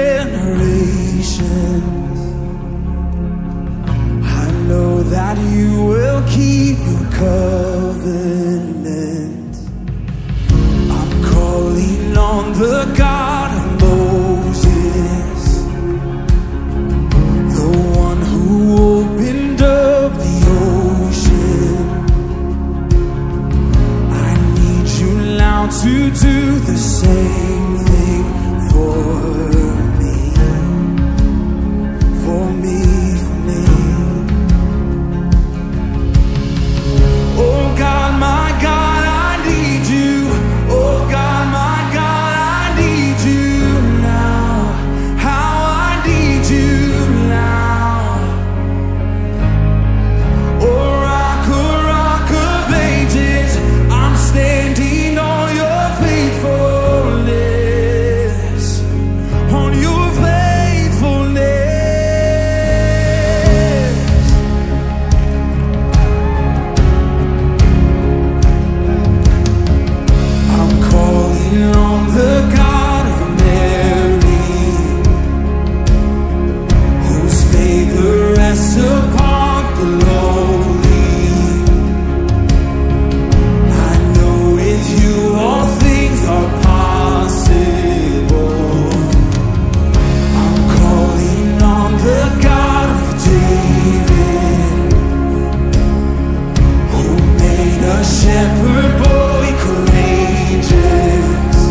generations. I know that you will keep your covenant. I'm calling on the God of Moses, the one who opened up the ocean. I need you now to do the same thing for me, for me, for me. Oh God, my God, I need you. Oh God, my God, I need you now. How I need you now. Oh rock of ages, I'm standing on your faithfulness, on your faithfulness. I'm calling on the God of Mary, whose favor rests upon the lowly. I know with you all things are possible. I'm calling on the God of David, who made a shepherd boy courageous.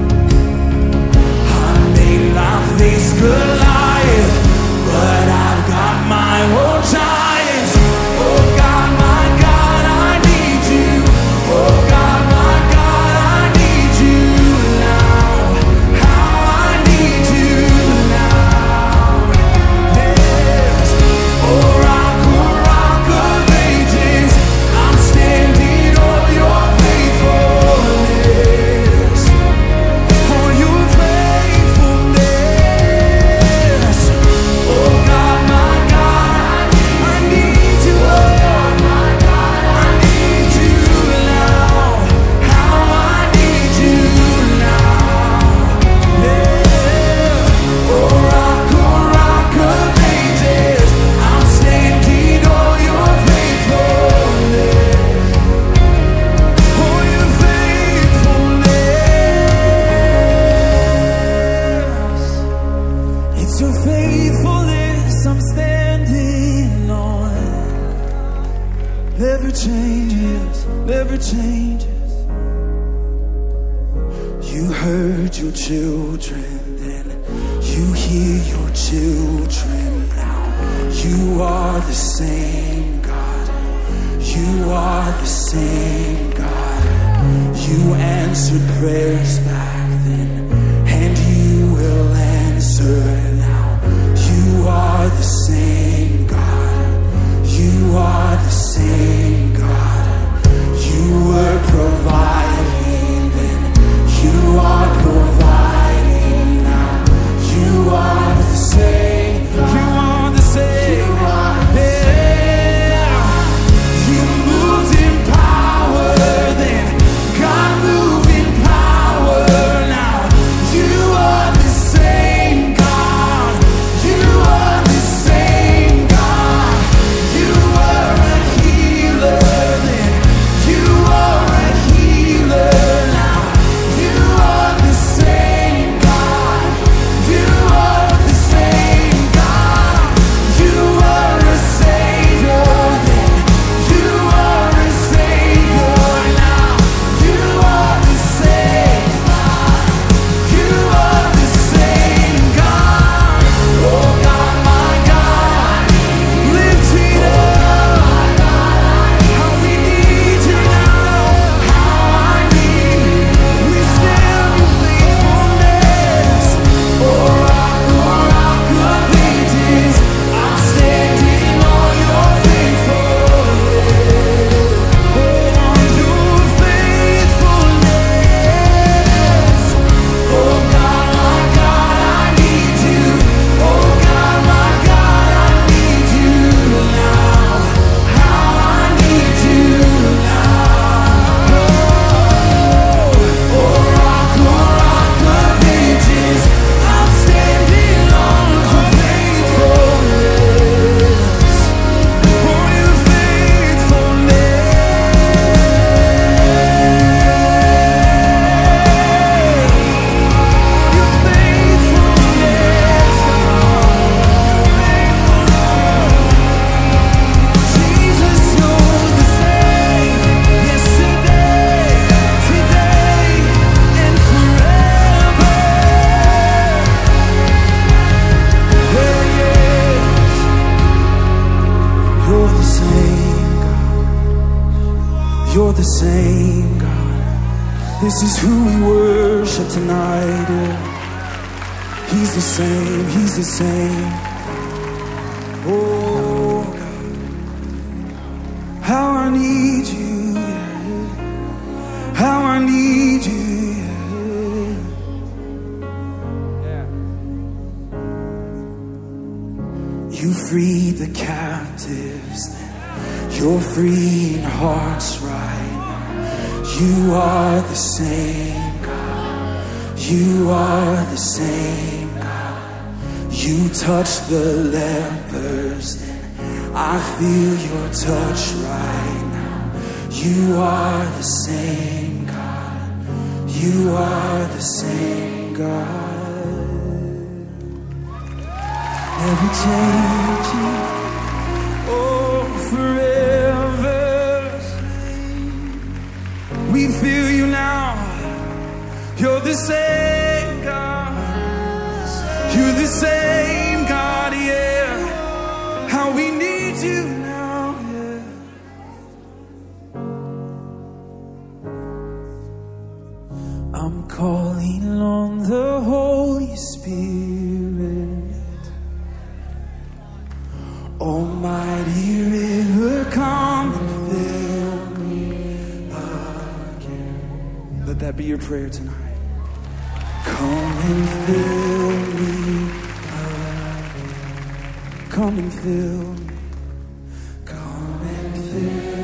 I may not face Goliath, but I've got my own giants. Oh God, my God, I need you. Oh God, my God, I need you now. How I need you now. Yes. Oh rock of ages, I'm standing on your faithfulness, on your faithfulness. Oh God, my God, I need you. Oh my God, I need you now. How I need you now. Yeah. Oh rock of ages, I'm standing on your faithfulness, on your faithfulness. It's your faithfulness I'm standing on. Never changes, never changes. You heard your children then, you hear your children now. You are the same God. You are the same God. You answered prayers back then, and you will answer now. You are the same God. You are the same God. You were providing then. You are providing now. You are the same. You are the same. Yeah. You moved in power then. God moved in power the same God. This is who we worship tonight. Yeah. He's the same, he's the same. Oh God, how I need you, yeah. How I need you, yeah. You freed the captives, you're freeing hearts right now. You are the same God. You are the same God. You touch the lepers, I feel your touch right now. You are the same God. You are the same God. Never changing. Oh, forever. We feel you now. You're the same God. You're the same God, yeah. How we need you now, yeah. I'm calling on the Holy Spirit. Almighty river, come and fill me again. Let that be your prayer tonight. Come and fill me again. Come and fill me. Come and fill me.